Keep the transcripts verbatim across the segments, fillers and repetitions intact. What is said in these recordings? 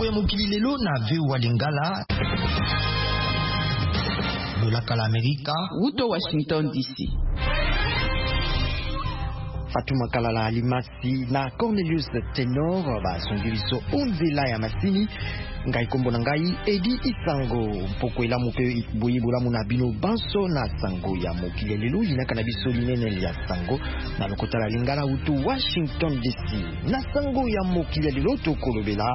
ya mokili lelo na V O A Lingala. Lolaka la Amerika. Uto Washington D C. Fatuma Kalala Alimasi na Cornelius Tenor ba songibiso onzela ya masini ngai kombo na ngai Edi Isango poko ela mupe boyibola muna bino banso na sango ya mokili lelo yinaka na biso linene ya sango na lokota la Lingala utu Washington D C na sango ya mokili lelo to kolobela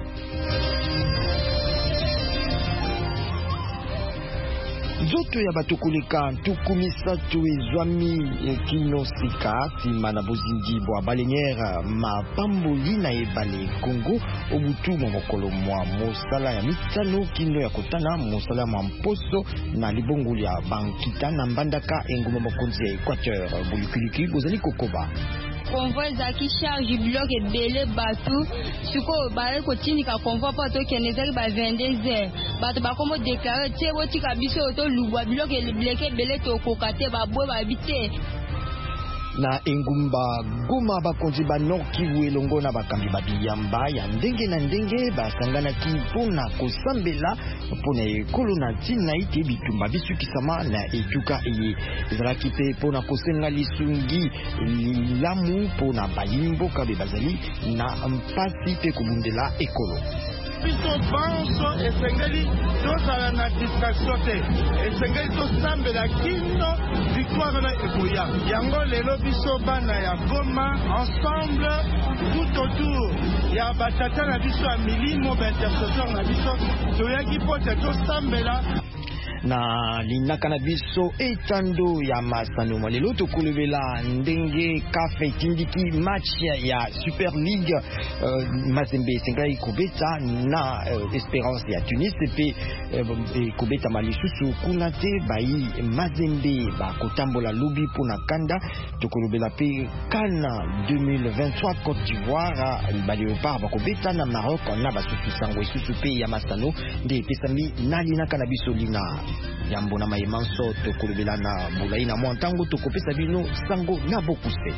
Zoto ya batokoleka tukumisatu ezwami kinosika sima na bozindi bwa baleniere mapamboli na ebale Congo obutu mokolo mwa mosala ya mitano kino ya kotana mosala mwa mposo na libongoli ya bankita na mbandaka enguma mokonzi ya Equateur buyukiliki bozali kokoba convoi zaki charge bloc ebele batu siko ba ko tinika convoi pa to kenezaki ba vingt-deux heures batu ba komo déclarer tie botika biso to lubwa bloc ebele ebele to kokate ba bwe ba bite na engumba Goma bakonzi ba Nord Kivu elongo na bakambi babiyamba ya ndenge na ndenge basanganaki mpona kosambela mpona ekolo na ntina ite bitumba bisukisama na etuka eye ezalaki mpe mpona kosenga lisungi lilamu mpona bayimboka be bazali na mpasi mpe kobundela ekolo biso banso esengeli tozala na distraction te esengeli tosambela kino victoire na ekoya yango lelo biso bana ya Goma ensemble tout autour ya batata na biso ya milimo baintercesseur na biso toyaki pote tosambela na linaka na biso etando ya masano malelo tokolobela ndenge kafe tindiki match ya Super League uh, Mazembe sengai kobeta na uh, Esperance ya Tunis pe uh, kobeta malisusu kuna te bayi Mazembe bakotambola lobi pona kanda tokolobela pe Kana deux mille vingt-trois Côte d'Ivoire ba Léopard bakobeta na Maroc na basusu sango isusu pe ya masano nde pesami na linaka na biso lina yambo na mayemanso tokolobela na bulai na mwantango tokopesa bino sango na bokuse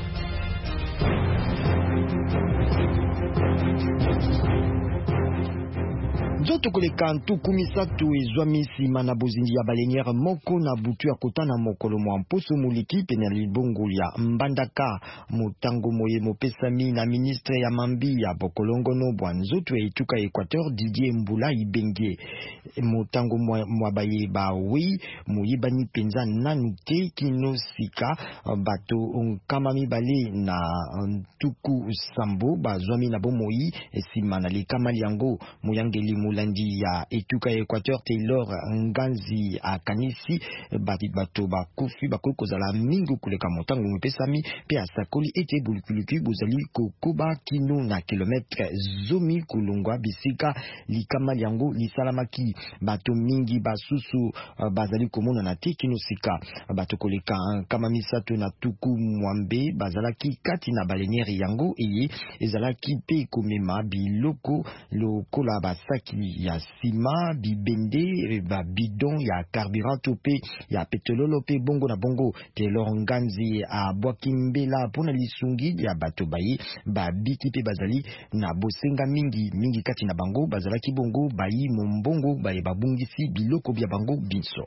Zoto koleka ntuku misatu ezwami sima na bozindi ya baleniere moko na butu ya kotana mokolo mwa mposo moliki pene libongo ya mbandaka motango moye mopesami na ministre ya mambi ya bokolongono bwa nzoto ya etuka Equateur Didier Mbula Ibenge motango mwa baye ba wi moyibani penza nanu te kino sika bato kama mibale na ntuku sambo bazwami na bomoi sima na likamali yango moyangeli mulandi ya etuka ya Equateur Taylor Nganzi akanisi bati bato bakufi bakokozala mingi kuleka motango mopesami pe asakoli ete bulukuluki bozali kokoba kino na kilometre zomi kulungwa bisika likamali yango lisalamaki bato mingi basusu bazali komona na te kino sika bato koleka kama misato na tuku mwambe bazalaki kati na baleniere yango eye ezalaki pe komema biloko lokola basaki ya sima bibende ba bidon ya carburant pe ya petrololo pe bongo na bongo Taylor Nganzi a bwakimbela pona lisungi ya bato bayi ba biki pe bazali na bosenga mingi mingi kati na bango bazalaki bongo bayi mombongo baye babungisi biloko bya bango binso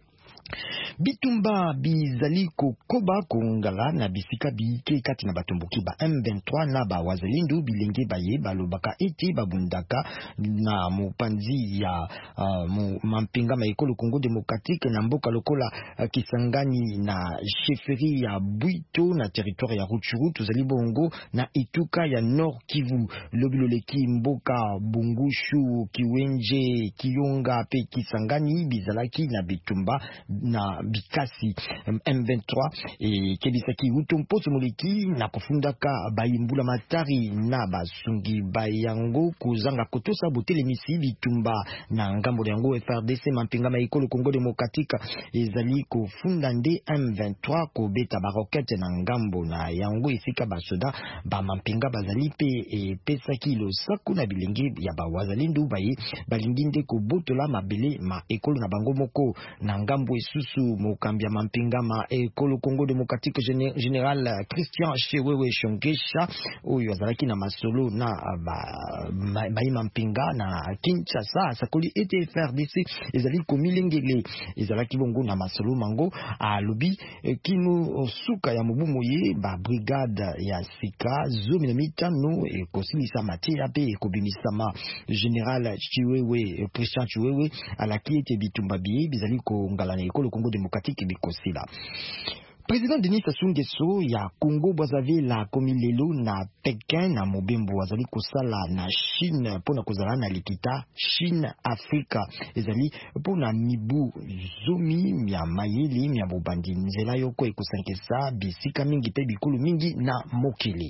bitumba bizali kokoba kongala na bisika bike kati na batomboki ba M vingt-trois na ba wazalindu bilenge baye balobaka ete babundaka na mopanzi ya uh, mampinga maekolo Congo démocratique na mboka lokola uh, Kisangani na chefferie ya Bwito na territoire ya Rutshuru tozali bongo na etuka ya Nord Kivu lobiloleki mboka Bungushu Kiwenje Kiyonga pe Kisangani bizalaki na bitumba na bikasi M vingt-trois e kebisaki utompoto moleki na kofundaka bayimbula matari na basungi bayango kuzanga kotosa botele misi bitumba na ngambo yango F R D C mampinga maikolo Congo démocratique ezali kofunda nde M vingt-trois ko beta barokete na ngambo na yango esika basoda ba mampinga bazali pe e pesaki lo saku na bilenge ya bawazalindu baye balingi nde ko botola mabele ma ekolo na bango moko na ngambo misusu mokambia mampinga ma ekolo Congo Démocratique Général Christian Chewewe Shongesha oyo azalaki na masolo na ba mai mampinga na Kinshasa sakoli ete F R D C ezali komilengele ezalaki bongo na masolo mango alobi kino suka ya mubumo ye ba brigade ya sika zomi na mitano ekosilisa matia pe ekobimisama Général Chiwewe Christian Chiwewe alaki ete bitumba biye bizali ko ngalana ekolo Congo Démocratique bikosila. Président Denis Sassou Nguesso ya Congo Brazzaville la komilelo na Pekin na mobembo azali kosala na Chine pona kozala na likita Chine Afrika ezali pona mibu zomi ya mayeli ya bobandi nzela yoko ekosankesa bisika mingi pe bikulu mingi na mokili.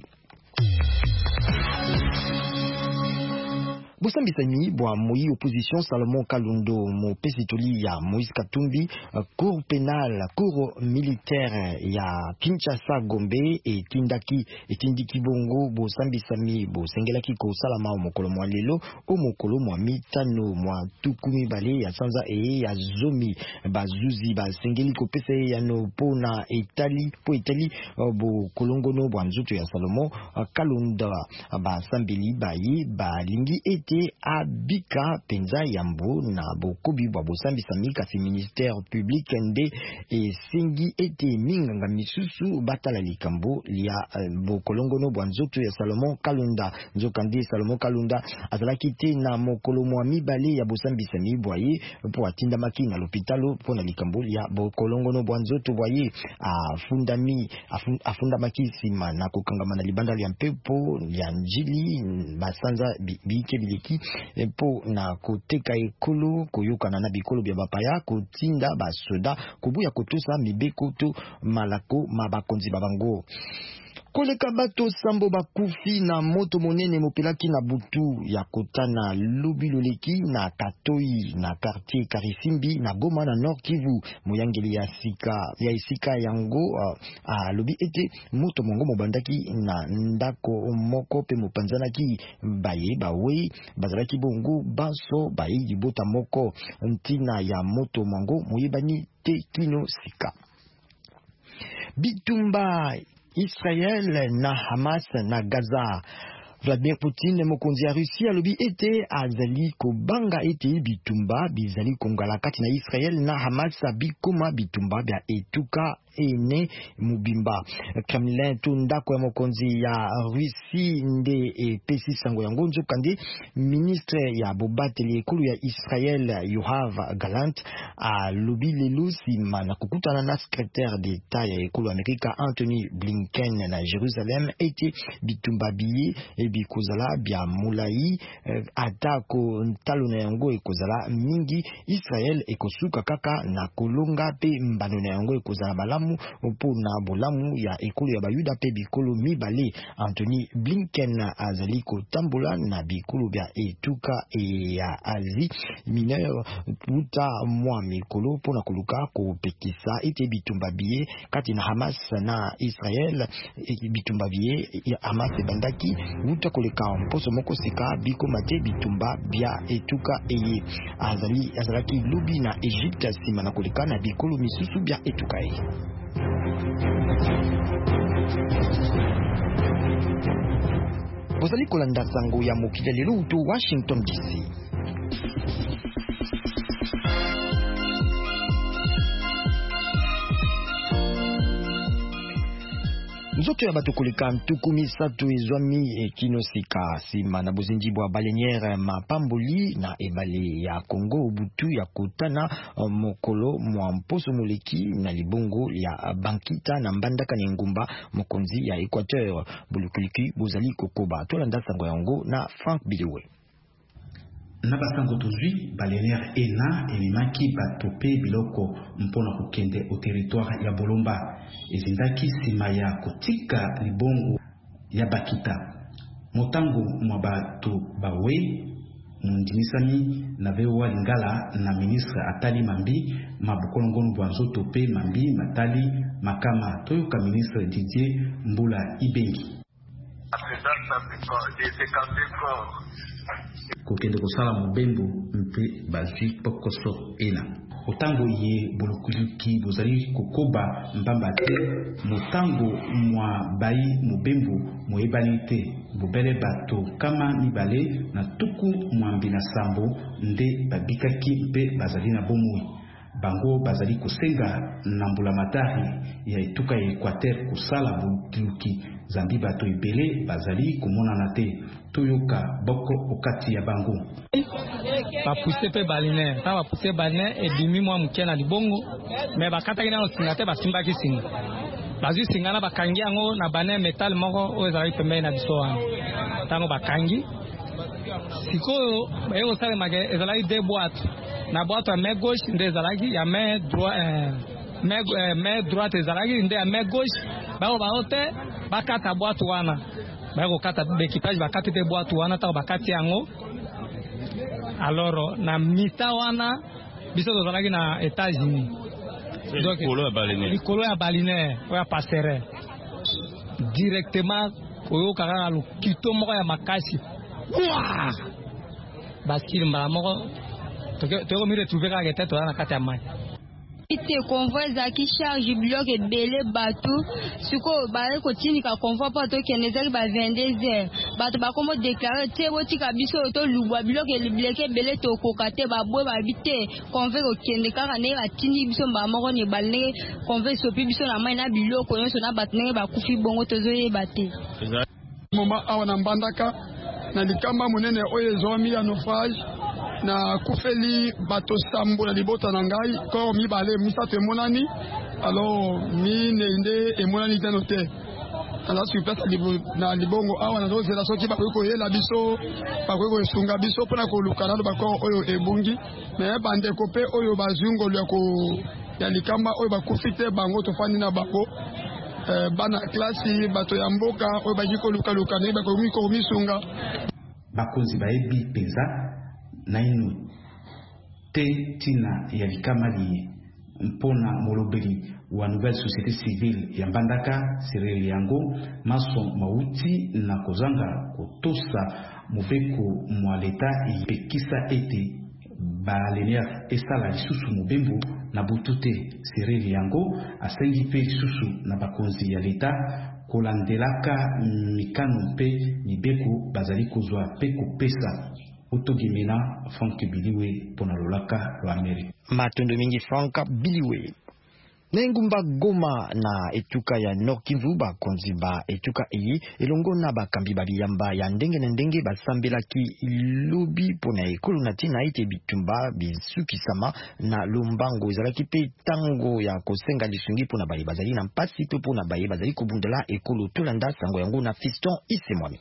Bosambisani bwa moi opposition Salomon Kalundo mo pesitoli ya Moïse Katumbi cour pénal cour militaire ya Kinshasa Gombe et Tindaki et Tindiki Bongo bosambisami bosengelaki ko salama o mokolo mwa lelo o mokolo mwa mitano mwa tukumi bale ya sanza e ya zomi bazuzi basengeli ko pese ya no pona Itali po Itali bo kolongono bwa nzuto ya Salomon Kalunda basambeli bayi balingi et abika penza yambo na bokobi bwa bosambisami kasi ministère public nde e singi ete minganga misusu batala likambo lia bokolongono bwa nzoto ya Salomon Kalunda nzokandi Salomon Kalunda azalaki te na mokolo mwa mibale ya bosambisami bwaye po atinda maki na l'hôpitalo pona likambo lia bokolongono bwa nzoto bwaye afundami afunda maki sima na kokangama na libanda lia mpepo ya njili basanza bike biliki po na koteka ekolo koyokana na bikolo bya bapaya kotinda basoda kubuya kotusa mibeko to malako mabakonzi babango. Koleka bato sambo bakufi na moto monene mopelaki na butu ya kotana Lubiloleki na Katoi na quartier Karisimbi na Goma na Nord Kivu moyangeli ya sika ya isika yango uh, a lobi ete moto mongo mobandaki na ndako moko pe mopanzanaki baye bawe bazalaki bongo baso baye dibota moko ntina ya moto mongo moyebani te kino sika bitumba Israël na Hamas na Gaza. Vladimir Poutine mokonzi ya Russie alobi ete azali ko banga ete bitumba bizali kongala kati na Israël na Hamas bikoma bitumba bya etuka ene mubimba. Kremlin tunda kwa mokonzi ya Russie nde e pesi sango yango nzokande ministre ya bobateli ekulu ya Israël Yoav Gallant a lobi lelo sima na kukutana na secrétaire d'État ya ekulu Amerika Anthony Blinken na Jerusalem ete bitumba biye e bikozala bya mulai eh, atako ntalo na yango ekozala mingi Israël ekosuka kaka na kolonga pe mbano na yango ekozala balamu po na bolamu ya ekolo ya bayuda pe bikolo mibale. Anthony Blinken azali kotambola na bikolo bya etuka e ya Asie mineur tuta mwa mikolo po na koluka kopekisa ete bitumba biye kati na Hamas na Israël e bitumba biye ya Hamas bandaki uta koleka mposo moko sika biko mate bitumba bya etuka eye azali azalaki lubi na Egypte sima na koleka na bikolo misusu bya etuka eye. Bozali kolanda sango ya mokili lelo uto Washington D C. Nzoto ya bato koleka ntuku misato ezwami ekinosika sima na bozinji bwa baleniere mapamboli na ebale ya Congo butu ya kotana mokolo mwa mposo moleki na libongo ya Bankita na mbandaka na ngumba mokonzi ya Equateur bulukuliki bozali kokoba tolanda sango yango na Frank Bidewe. Na basango tozwi baleniere ena ememaki batope biloko mpona kokende au territoire ya Bolomba ezindaki sima ya kotika libongo ya Bakita motango mwa bato bawe mundimisami na vewa Lingala na ministre Atali Mambi mabukolongono bwa nzoto pe Mambi Matali makama toyoka ministre Didier Mbula Ibengi kokende kosala mobembo mpe bazwi pokoso ena otango ye bolokuluki bozali kokoba mbamba te motango mwa bayi mobembo moyebani te bobele bato kama mibale na tuku mwambi na sambo nde babikaki mpe bazali na bomoi bango bazali kosenga na mbulamatari ya etuka ya Equateur kosala bolokuluki zambi bato ebele bazali komonana te toyoka boko okati ya bango ba pousse pe balinaire ta ba pousse balinaire et demi mois muke na libongo mais bakata kina no singate basimba ki singa bazu singa na bakangi yango na bane metal moko o ezali pembe na biso wana tango bakangi sikoyo bayo sale mage ezali deux boîtes na boîte à main gauche nde ezalaki ya main droite main main droite ezalaki nde ya main gauche bayo baote bakata boîte wana bayo kata l'équipage bakata te boîte wana ta bakati yango alors na mita wana biso tozalaki na États-Unis donc likolo ya balinaire oya passerelle directement oyo kaka lokito moko ya makasi wa baskili mbala moko toko mi retrouver kaka tete na kati ya mai ite convoi za ki charge bloc ebele bato siko ba ko tinika convoi pa to kenezali ba vingt-deux heures bato ba komo déclarer te botika biso to lubwa bloc ebleke bele to kokate ba bwe ba bite convoi ko kende kaka ne ba tini biso ba moko ne balne convoi sopi biso na mai na biloko nyonso na bato ne ba kufi bongo tozoye bate moma awa na mbandaka na likamba monene oyo ezomi ya naufrage na kufeli bato sambo na libota na ngai ko mi bale misato emonani alors mi nende emonani teno te ala supesa na libongo awa na dozela soki bakoki koyela biso bakoki kosunga biso mpona koluka nano bakoro oyo ebungi me bandeko mpe oyo bazungolo ya ko ya likamba oyo bakufi te bango tofandi na bango bana klasi bato ya mboka oyo baki kolukaluka naye bakomi komisunga bakonzi bayebi penza nainu te tina ya likamali mpona molobeli wa nouvelle société civile ya Mbandaka Cyril Yango maso mauti na kozanga kotosa muveko mwa leta ipekisa ete balenière esala lisusu mobembo na butute. Cyril Yango asengi pe lisusu na bakonzi ya leta kolandelaka mikano mpe mibeko bazali kozwa pe kopesa Otogimena Frank Biliwe pona lolaka lo Amerika. Matondo mingi Frank Biliwe. Nengumba Goma na etuka ya Nord Kivu ba konziba etuka iyi elongo na bakambi babiyamba ya ndenge na ndenge basambelaki lobi pona ekolo na tina ite bitumba bisukisama na lombango ezalaki pe tango ya kosenga lisungi pona baye bazali na mpasi to pona baye bazali kobundela ekolo tolanda sango yango na Fiston Isemwami.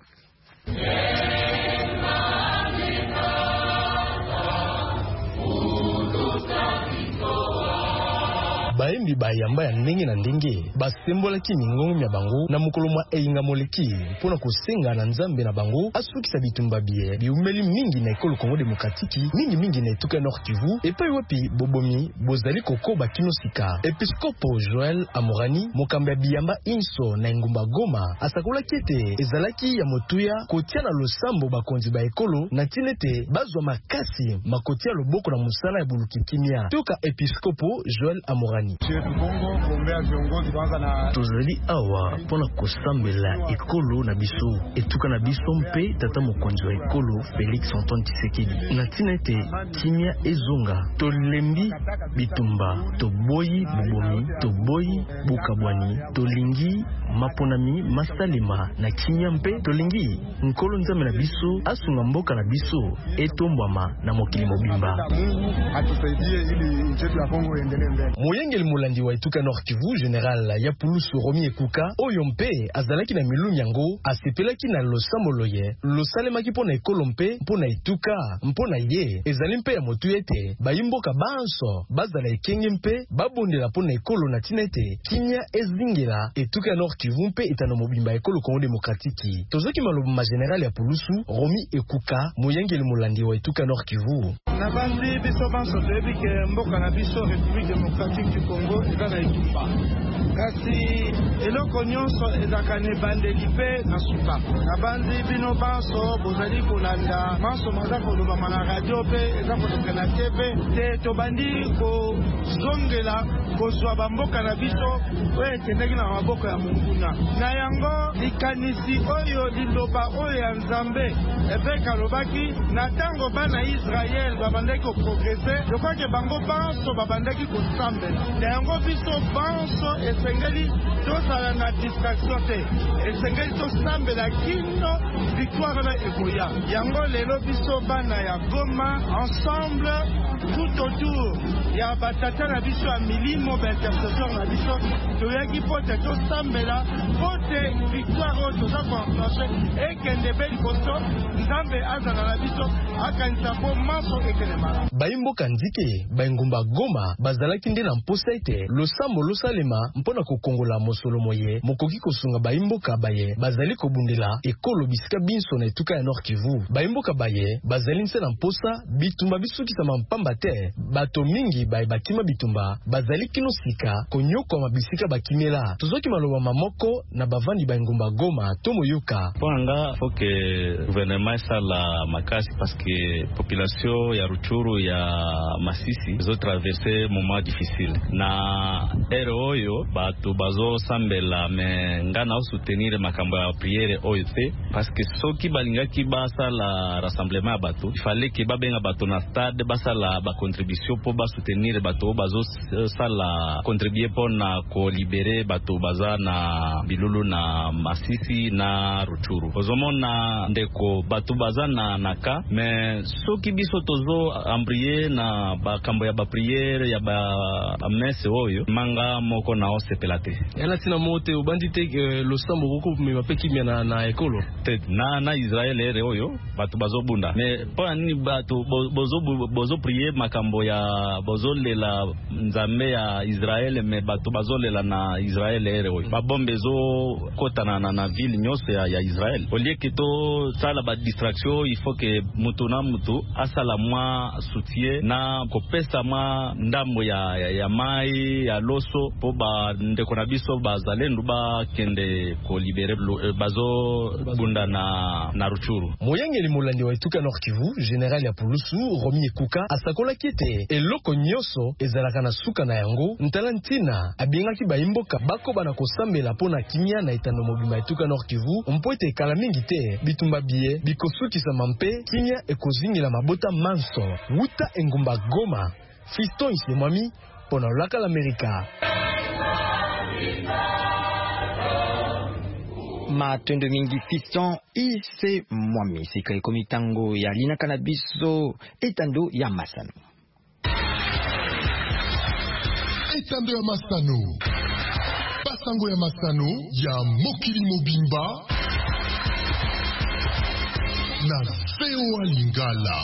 Baembi bayamba ya ndenge na ndenge basembolaki mingongo ya bango na mokolo mwa eyinga moleki pona kosenga na nzambe na bango asukisa bitumba bie biumeli mingi na ekolo Kongo Demokratiki mingi mingi na etuka Nord Kivu epai wapi bobomi bozali kokoba kino sika. Episkopo Joel Amorani mokambe ya biyamba inso na engumba Goma asakolaki ete ezalaki ya motuya kotia na losambo bakonzi ba ekolo na tinete bazwa makasi makotia loboko na musala ya buluki kimia. Toka Episkopo Joel Amorani tozali awa pona kosambela ekolo na biso etuka na biso mpe tata mokonzi wa ekolo Félix Antoine Tshisekedi na tina ete kimia ezonga tolembi bitumba toboyi bubomi toboyi bukabwani tolingi maponami masalema na kimia mpe tolingi nkolo nzambe na biso asunga mboka na biso etombwama na mokili mobimba. Moyenge mulandi wa etuka Nord Kivu General ya Pulusu Romi Ekuka oyo mpe azalaki na milumi yango asepelaki na losambo loye losalemaki pona ekolo mpe pona etuka mpona ye ezali mpe ya motu ete bayimboka banso bazala ekenge mpe babondela pona ekolo na tina ete kimia ezingela etuka Nord Kivu mpe etano mobimba ekolo Kongo Demokratiki. Tozoki malobo ma General ya Pulusu Romi Ekuka moyenge mulandi wa etuka Nord Kivu na bandi biso banso tebi ke mboka na biso République démocratique du Congo eza na etumba kasi eloko nyonso ezalaka na ebandeli mpe na suka nabandi bino banso bozali kolanda manso maza kolobama na radio mpe eza kotoka na tv te tobandi kozongela kozwa bamboka na biso oyo ekendaki na maboko ya monguna na yango likanisi oyo liloba oyo ya nzambe eveke alobaki na ntango bana Israel babandaki koprogrese lokwake bango banso babandaki kosambela na yango biso banso esengeli tozala na distraction te esengeli tosambela kino victoire na ekoya yango lelo biso bana ya Goma ensemble tout autour ya batata na biso ya milimo baintercesseur na biso toyaki pote tosambela pote victoire oyo toza koenclenche ekende be liboso nzambe azala na biso akanisa mpo maso ekende mala bayimboka nzike bayingumba Goma bazalaki nde na mposa ete losambo losalema mpona kokongola mosolo moye mokoki kosunga bayimboka baye bazali kobundela ekolo bisika binso na etuka ya Nord Kivu bayimboka baye bazali nse na mposa bitumba bisukisama mpamba te bato mingi baye bakima bitumba bazali kino sika konyoko mabisika bakimela tozoki maloba mamoko na bavandi bayingumba Goma to moyoka panga foke gouvernement sala makasi parce que population ya Ruchuru ya Masisi zo traverser moment difficile na ere oyo bato bazo sambela me ngana soutenir makambo ya prière oyo te parce que soki balingaki basa la rassemblement ya bato il fallait que babenga bato na stade basa la ba contribution pour ba soutenir bato bazo sala contribuer pour na ko libérer bato baza na Bilulu na Masisi na Ruchuru ozomona ndeko bato baza na naka mais soki biso tozo ambrier na bakambo ya ba prière ya ba messe oyo manga moko na osepelate yana tina mote ubandi te losambo koko me mapeki na na ekolo te na na Israel ere oyo bato bazo bunda mais pa ni bato bozo bozo prier makambo ya bozo lela nzambe ya Israel me bato bazo lela na Israel ere oyo ba bombe zo kota na na ville nyose ya, ya Israel au lieu que to sala ba distraction il faut que mutu na mutu asala mwa soutien na kopesa ma ndambo ya, ya, ya mai ya loso po ba ndeko na biso bazalendo ba kende ko libere bazo bunda na na Ruchuru moyangeli molandi wa etuka Nord Kivu general ya Pulusu Romi Ekuka asakola kiete eloko nyoso ezalaka na suka na yango ntalantina abingaki bayimboka bako bana kosambela pona kimia na etando mobimba etuka Nord Kivu mpoete kala mingi te bitumba bie bikosukisa mampe kimia ekozingila mabota manso wuta engumba Goma Fiston Isemwami pona laka l'Amerika matendo mingi Fiston Isemwami sikre komitango ya lina kanabiso etando ya Masano etando ya Masano basango ya Masano ya mokili mobimba na Veo Lingala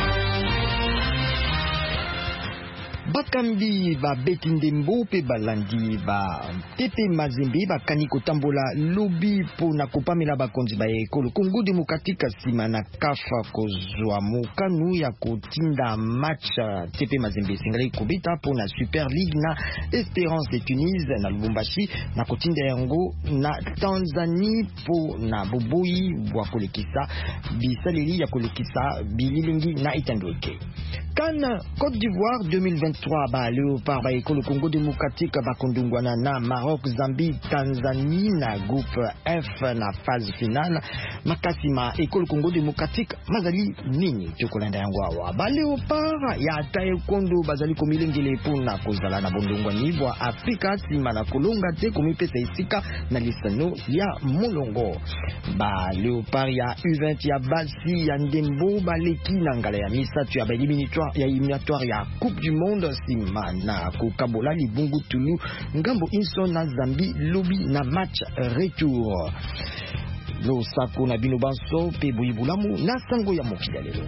bakambi ba beti ndembo pe balandi ba tepe mazembe bakani kotambola lobi pona kopamela bakonzi ba ekolo Congo Democratique sima na kafa kozwa mokanu ya kotinda match tepe mazembe singali kobeta pona Super League na Espérance de Tunis na Lubumbashi na kotinda yango na Tanzanie pona boboyi bwa kolekisa bisaleli ya kolekisa bililingi na itandoke Kana Côte d'Ivoire deux mille vingt-trois ba Léopard ba ekolo Congo Démocratique ba kondungwana na Maroc, Zambie, Tanzanie na groupe F na phase finale makasima ekolo Congo Démocratique mazali nini tokolanda yango awa ba Léopard ya taekwondo bazali komilengele pona kozala na bondongwa nivwa Afrika sima na kolonga te komipesa isika na lisano ya molongo ba Léopard ya U vingt ya basi ya ndembo baleki na ngala ya misatu ya ba éliminatoire ya éliminatoire ya Coupe du Monde sima na kokabola libungu tulu ngambo inso na Zambie lobi na match retour lo sako na bino banso pe boyibulamu na sango ya mokili lelo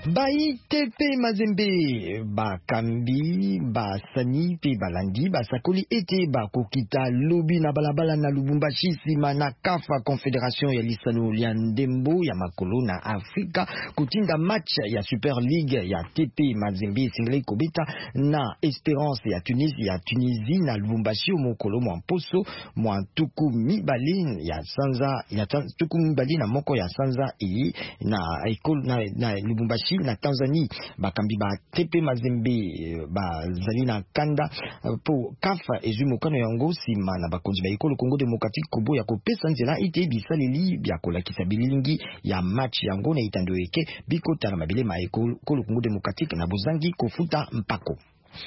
Bai tepe mazembe ba kambi ba sani pe balandi ba sakoli ete ba kokita lobi na balabala na Lubumbashi sima na kafa Confederation ya lisano ya ndembo ya makolo na Afrika kutinda match ya Super League ya tepe mazembe singli kobeta na Esperance ya Tunisie ya Tunisie na Lubumbashi mokolo mwa mposo mwa tuku mibali ya sanza ya tuku mibali na moko ya sanza e na ekolo na, na Lubumbashi na Tanzanie bakambi ba tepe mazembe ba zalina kanda po kafa ezumukano yango sima na bakonzi ba ekolo Congo Democratique kobo ya kopesa nzela ite bisaleli bya kolakisa bilingi ya match yango na itandoeke bikota na mabele ma ekolo Congo Democratique na bozangi kofuta mpako.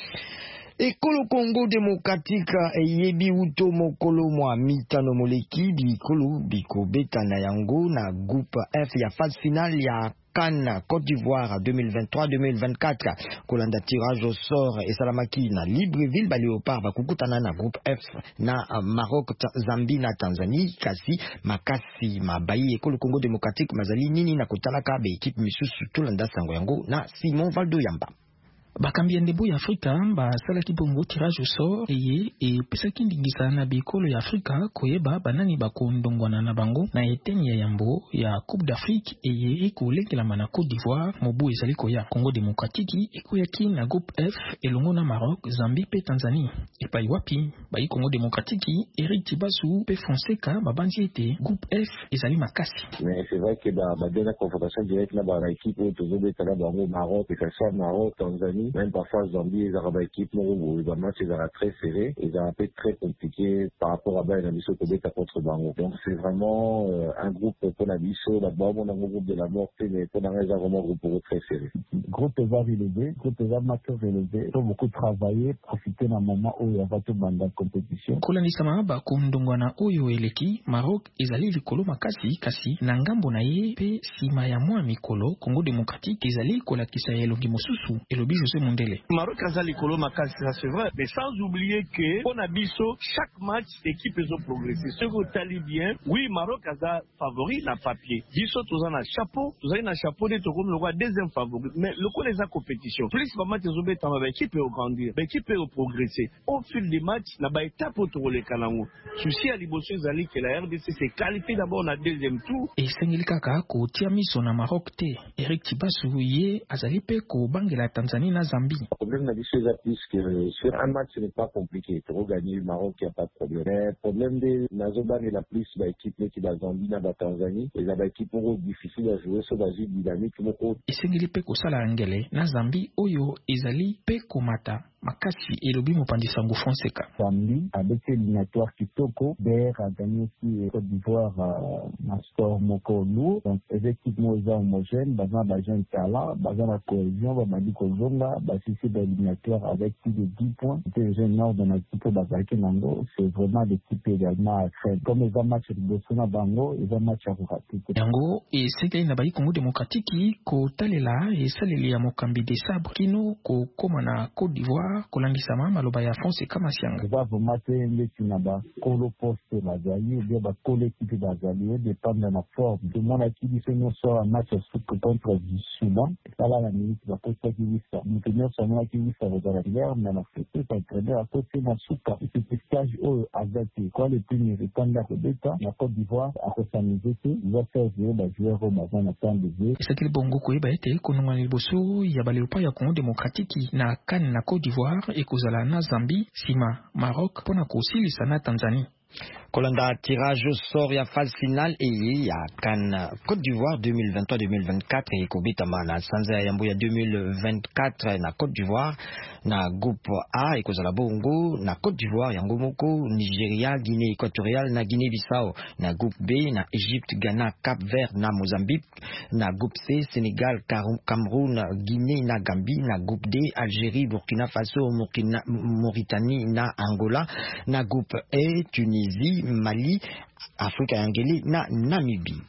Ekolo Congo Democratique eyebi uto mokolo mwa mitano moleki bikolo biko beta na yango na groupe F ya phase finale ya CAN Côte d'Ivoire deux mille vingt-trois deux mille vingt-quatre kolanda tirage au sort et salamaki na Libreville ba Léopard bakukutana na groupe F na Maroc, Zambie na Tanzanie kasi makasi mabayi ekolo Congo Democratique mazali nini na kotalaka be équipe misusu tolanda sango yango na Simon Valdo Yamba. Bakambi ya ndembo ya Afrika basalaki bongo tirage au sort eye epesaki ndingisa na bikolo ya Afrika koyeba banani bakondongwana na bango na eteni ya yambo ya Coupe d'Afrique eye ekolekelama na Côte d'Ivoire mobu ezali koya. Congo Démocratique ekoyaki na groupe F elongo na Maroc, Zambie pe Tanzanie. Epai wapi bayi Congo Démocratique Eric Tibasu pe Fonseca babanzi ete groupe F ezali makasi. Mais c'est vrai que ba ba dernière confrontation directe na ba équipe au tozo de tala bango Maroc et ça soit Maroc, Tanzanie même parfois Zambie, les Arabes équipes, les matchs ils étaient très serrés, ils ont été très compliqués par rapport à Ben Abisso Kobeta contre Bango. Donc c'est vraiment euh, un groupe pour Abisso, d'abord on a un groupe de la mort, mais pour la raison vraiment un groupe très serré. Groupe Eva élevé, groupe Eva mature élevé, il faut beaucoup travailler, profiter d'un moment où il y a pas tout le monde dans la compétition. Kolani sama ba kundongwana oyo eleki Maroc ezali likolo makasi kasi na ngambo na ye pe sima ya mwa mikolo Congo Démocratique ezali kolakisa elongi mosusu elobi José Mondele. Maroc a likolo makasi, ça c'est vrai, mais sans oublier que pour Nabiso chaque match équipe ils ont progressé. Ce que vous allez bien, oui Maroc a favori na papier. Biso tous en a chapeau, tous en a chapeau de tout comme le roi deuxième favori. Mais le coup les a compétition. Plus pas match ils ont béta ma équipe peut grandir, l'équipe peut progresser. Au fil des matchs, la ba étape autour les Kalango. Souci à l'Ibosso Zali que la R D C c'est qualifié d'abord na deuxième tour. Et Sengil Kaka ko tiami son na Maroc te. Eric Tibasu ye azali pe ko bangela Tanzanie na Zambie. Le problème de la plus que sur un match ce n'est pas compliqué. Pour gagner le Maroc, il n'y a pas de problème. Le problème de Nazoban est la plus de l'équipe qui est dans Zambie, dans la Tanzanie. Et la équipe difficile à jouer sur la zone dynamique. Et Sengili pe ko sala angele na Zambie oyo ezali pe komata makasi elobi mopandi sango Fonseca. Zambie avec l'éliminatoire Kitoko, B R a gagné aussi Côte d'Ivoire na score moko lourd. Donc les équipes moza homogènes, bazan bajan tala, bazan la cohésion, babadi kozonga, basisi d'éliminatoire avec plus de dix points. C'était le jeune nord de l'équipe Bazaki Nango, c'est vraiment l'équipe également à craindre. Comme les matchs de Botswana Bango, les matchs à rater. Yango et c'est na bayi Congo Démocratique ko talela et saleli ya mokambi de sabre kino ko koma na Côte d'Ivoire kolangisa mama loba ya Fonseca Masianga. Va vraiment tendre kinaba kolo poste bazali ou bien ba collectif bazali dépend de la forme. De mon équipe fait nous soit un match contre du Soudan. Ça là la minute va poster qui ça. Nous tenons sur moi qui ça va dans la guerre mais la fête pas très bien à côté na souka. C'est stage au avec quoi le premier répondre à l'état la Côte d'Ivoire a s'amuser il va faire jouer les joueurs au bazan à temps de jeu. C'est qu'il bongo ko eba ete ko nongwa liboso ya ba Léopard ya Congo Démocratique na CAN na Côte d'Ivoire et kozala na Zambie sima Maroc pona kosilisa na Tanzanie. Kolanda tirage au sort ya phase finale et ya CAN Côte d'Ivoire deux mille vingt-trois deux mille vingt-quatre et kobitama na sanza ya yambo ya deux mille vingt-quatre na Côte d'Ivoire na groupe A et kozala bongo na Côte d'Ivoire yango moko Nigeria, Guinée équatoriale na Guinée-Bissau na groupe B na Égypte, Ghana, Cap-Vert na Mozambique na groupe C Sénégal, Cameroun, Guinée na Gambie na groupe D Algérie, Burkina Faso, Mauritanie na Angola na groupe E Tunisie, Mali, Afrika ya Ngeli na Namibie.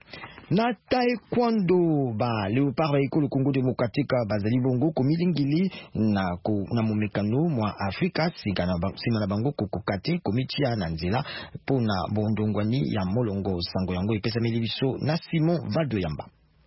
Na taekwondo ba Léopard ba ekolo Congo Démocratique bazali bongo komilingili na ko na momekano mwa Afrika sigana sima na bango kokokate komitia na nzela pona bondongwani ya molongo sango yango epesa milibiso na Simon Valdo Yamba.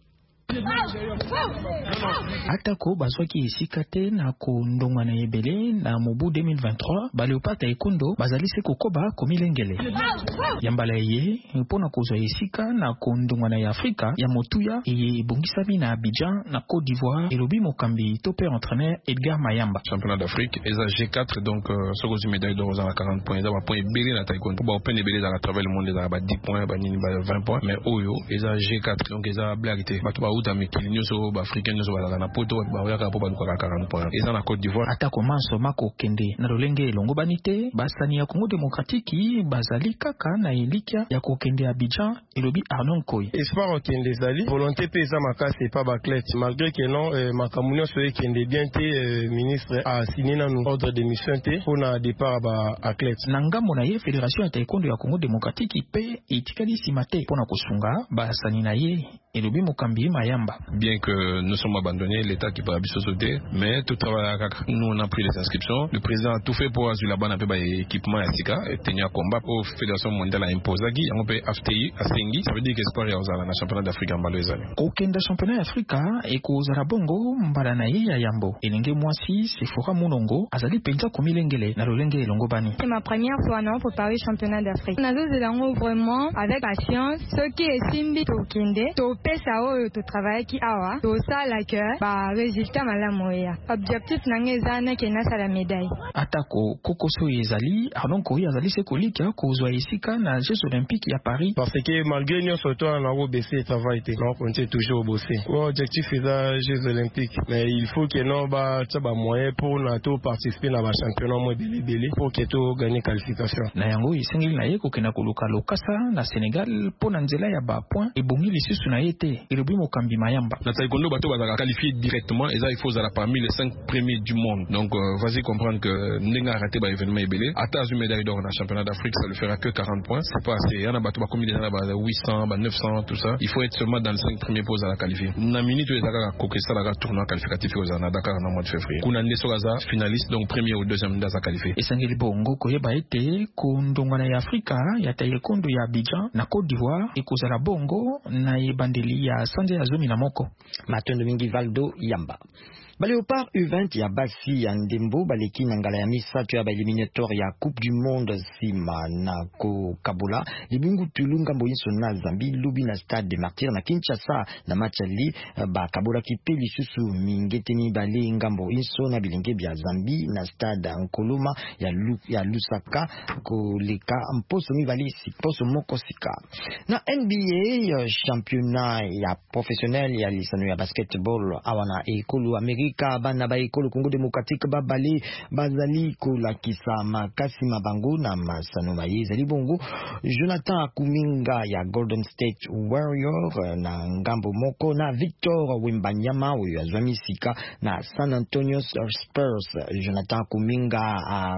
Atako bazwaki esika te na kondonga na ebele na mobu deux mille vingt-trois Baleopard Taekwondo bazali se kokoba komilengele yambala ye mpona kozwa esika na kondonga na Afrika ya motuya eye ebongisami na Abidjan na Côte d'Ivoire elobi mokambi tope entraîneur Edgar Mayamba. Championnat d'Afrique eza G quatre donc ce que médaille d'or à quarante points eza ba point ebele na taekwondo ba open ebele à travers le monde eza ba dix points ba nini ba vingt points mais oyo eza G quatre donc eza blague te bato ba uta mikili nyoso ba africain nyoso ba na poto ba ya ka po ba luka quarante points eza na Côte d'Ivoire. Atako manso mako kende na lolenge elongo banite basani ya Congo démocratique bazali kaka na elikia ya kokende Abidjan elobi Arnon Koy. Espoir okende zali volonté pe eza makasi pa ba clete malgré que non euh, makamunyo so ekende bien te euh, ministre a signé na nous ordre de mission te pour na départ ba athlète. Nangamo na ye fédération ya taekwondo ya Congo démocratique pe etikali simate pona kosunga basani na ye elobi mokambi Mayamba. Bien que nous sommes abandonnés, l'État qui peut abuser sauter, mais tout travail, nous on a pris les inscriptions. Le président a tout fait pour assurer la bonne équipement à Sika et tenir combat pour la Fédération mondiale à imposer. On peut after à Sengi, ça veut dire qu'espoir est aux na championnat d'Afrique en Balezali. Kokenda championnat d'Afrique et kozala bongo mbala na ye ya yambo. Elenge mwasi Sephora Munongo azali penza komilengele na lolenge elongo bani. C'est ma première fois non pour parler championnat d'Afrique. Nazo zelango vraiment avec patience. Ce qui est simbi tokende, to pesa oyo to travailler ki awa, to sala que ba résultat malamoya. Objectif nange zana ke na sala médaille. Atako kokoso ezali Arnon Koy azali se kolika kozwa esika na Jeux olympiques ya Paris parce que malgré nous surtout on a baissé travail te. Donc on est toujours bossé. L'objectif est les Jeux olympiques mais il faut que non ba tsa ba moyen pour na to participer na ba championnat mo belé belé pour que to gagner qualification. Na yango isengeli na ye kokena koluka lokasa na Sénégal pona nzela ya ba point ebongi lisusu na yete elobi mokambi Mayamba. Na taekwondo bato bazaka qualifié directement et ça il faut zala parmi les cinq premiers du monde. Donc euh, vas-y comprendre que n'enga raté ba événement ebelé ata une médaille d'or na championnat d'Afrique ça le fera que quarante points. C'est pas assez. Yana bato ba combien de ba huit cents, ba neuf cents tout ça. Il faut être seulement dans les cinq premiers pour zala qualifier. Na minute to ezaka kokesa la tournoi qualificatif aux na Dakar na mois de février. Kuna ndeso gaza finaliste donc premier ou deuxième ndaza qualifié. Esangeli bongo koyeba ete kondongana ya Afrika ya taekwondo ya Abidjan na Côte d'Ivoire ekozala bongo na ebandeli ya Sanze ya Zomi na moko. Matondo mingi Valdo Yamba. Baleopard U vingt ya basi ya ndembo baleki na ngala ya misato ya baeliminatoire ya Coupe du Monde sima na ko Kabula libungu tulunga mboyiso na Zambi lubi na Stade de Martyr na Kinshasa na machali ba Kabula kipeli susu mingeteni bale ngambo inso na bilenge bya Zambi na Stade Nkoloma ya Lu, ya Lusaka ko leka mposo mi bali siposo moko sika na N B A championnat ya professionnel ya lisano ya basketball awana ekolu Amerika bana ba ekolo Congo démocratique ba bale bazali ko lakisa makasi mabango na masano mayezali bongo Jonathan Akuminga ya Golden State Warrior na ngambo moko na Victor Wembanyama oyo azwami sika na San Antonio Spurs. Jonathan Akuminga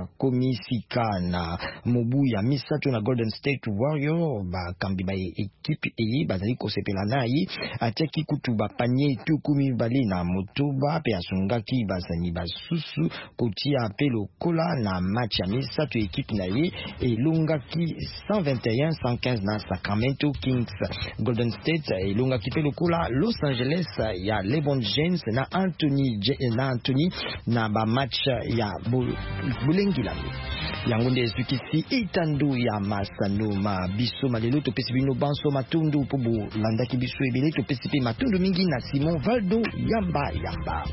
akomisika na mobu ya misato na Golden State Warrior ba kambi ba ekipe eyi bazali ko sepela nayi ateki kutuba panye tukumi bali na motoba pe asungaki bazani basusu kotia pelo kola na match ya misato ekipe na ye elungaki cent vingt et un à cent quinze na Sacramento Kings. Golden State elungaki pelo kola Los Angeles ya LeBron James na Anthony na Anthony na ba match ya bulengila yango nde sukisi itando ya masano ma biso malelo to pesi bino banso matundu po bo landaki biso ebele to pesi pe matundu mingi na Simon Valdo Yamba Yamba.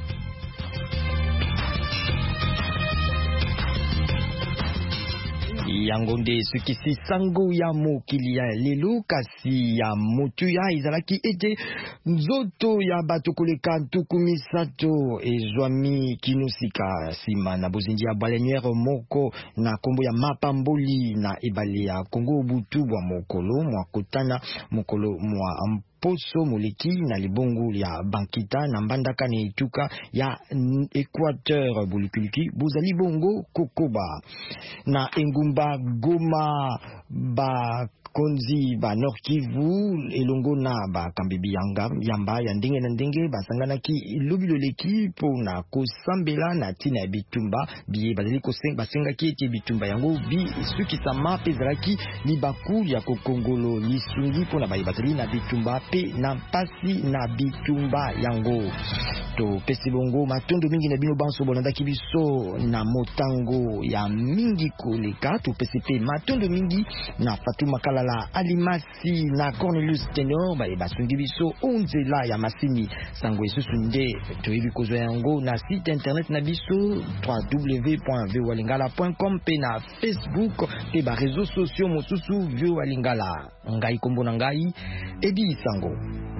Yango nde sukisi sango ya mokili ya lelo kasi ya motu ya izalaki ete nzoto ya bato koleka ntuku misato ezwami kinosika sima na bozindi ya baleinière moko na kombo ya mapamboli na ebale ya Kongo butu bwa mokolo mwa kotana mokolo mwa poso moleki na libongo ya Bankita na mbandaka na etuka ya Équateur bulukuliki bozali bongo kokoba na engumba Goma ba konzi ba Nord Kivu elongo na ba kambibi yanga yamba ya ndenge na ndenge basanganaki lobilo leki po na kosambela na tina bitumba biye bazali kosenga basenga ki ete bitumba yango bi suki sama pezalaki libaku ya kokongolo lisungi po na bayi bazali na bitumba pe na mpasi na bitumba yango. To pesi bongo matondo mingi na bino banso bolandaki biso na motango ya mingi koleka. To pesi pe matondo mingi na Fatuma Kalala Alimasi na Cornelius Tenor ba basungi biso onzela ya masini sango isusu nde toyebi kozwa yango na site internet na biso w w w point v o a lingala point com pe na Facebook pe ba réseaux sociaux mosusu V O A Lingala. Ngai kombo na ngai Edi Sango.